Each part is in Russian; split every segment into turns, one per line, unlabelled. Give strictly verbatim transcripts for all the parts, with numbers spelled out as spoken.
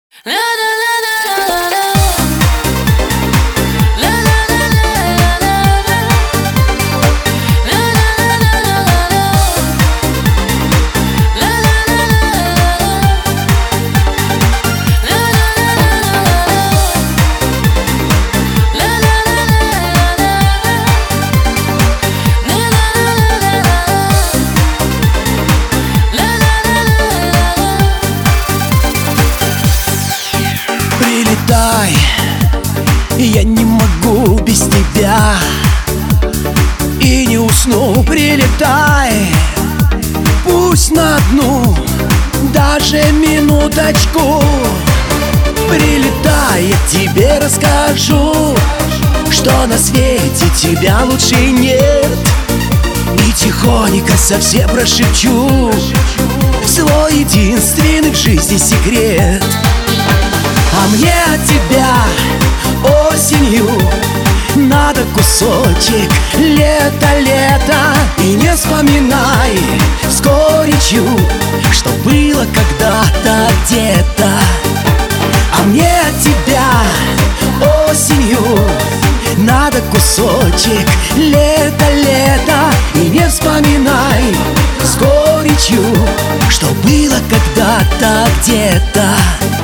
Прилетай, я не могу без тебя, и не усну. Прилетай, пусть на одну, даже минуточку. Прилетай, я тебе расскажу, что на свете тебя лучше нет. И тихонько совсем прошепчу свой единственный в жизни секрет. А мне от тебя осенью надо кусочек лета, лета. И не вспоминай с горечью, что было когда-то где-то. А мне от тебя осенью надо кусочек лета, лета. И не вспоминай с горечью, что было когда-то где-то.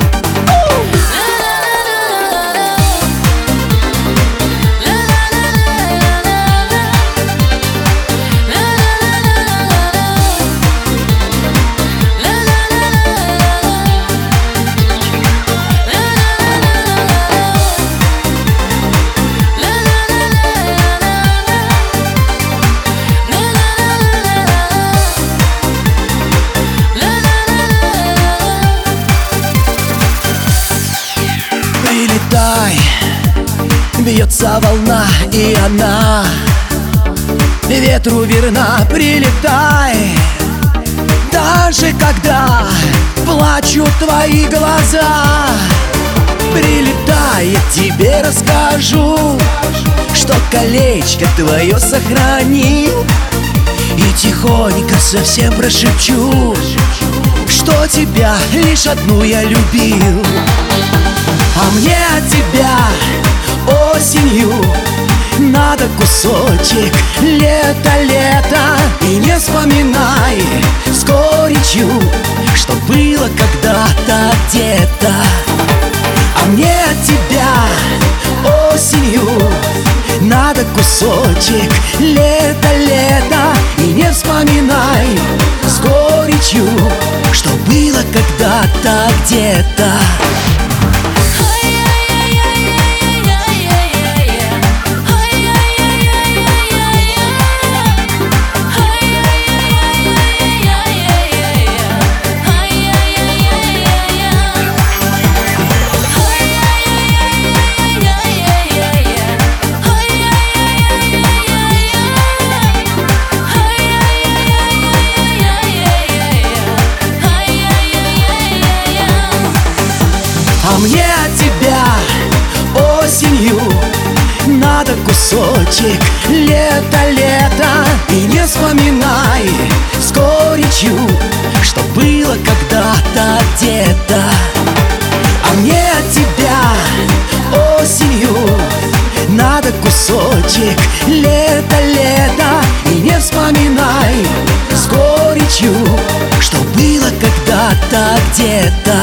Прилетай, бьется волна, и она ветру верна. Прилетай, даже когда плачут твои глаза. Прилетай, я тебе расскажу, что колечко твое сохранил. И тихонько совсем прошепчу, что тебя лишь одну я любил. А мне от тебя осенью надо кусочек лета, лета. И не вспоминай с горечью, что было когда-то где-то. А мне от тебя осенью надо кусочек лета, лета. И не вспоминай с горечью, что было когда-то где-то. А мне от тебя осенью надо кусочек лета, лета. И не вспоминай с горечью, что было когда-то где-то. А мне от тебя осенью надо кусочек лета, лета. И не вспоминай с горечью, что было когда-то где-то.